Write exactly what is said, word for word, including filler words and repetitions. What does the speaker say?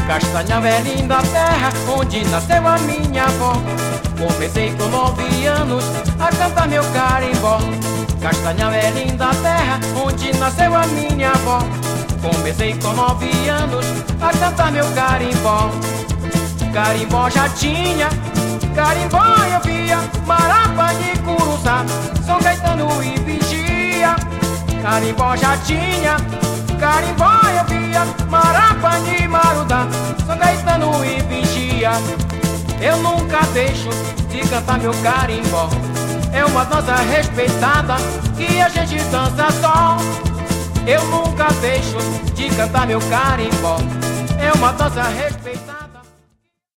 Castanha velha linda terra onde nasceu a minha avó. Comecei com nove anos a cantar meu carimbó. Castanha velha linda terra onde nasceu a minha avó. Comecei com nove anos a cantar meu carimbó. Carimbó já tinha, carimbó eu via, Marapa de Curuçá, São Caetano e Vigia. Carimbó já tinha, carimbó eu via, Marapa de Marudá, São Caetano e Vigia. Eu nunca deixo de cantar meu carimbó. É uma dança respeitada que a gente dança só. Eu nunca deixo de cantar meu carimbó. É uma dança respeitada.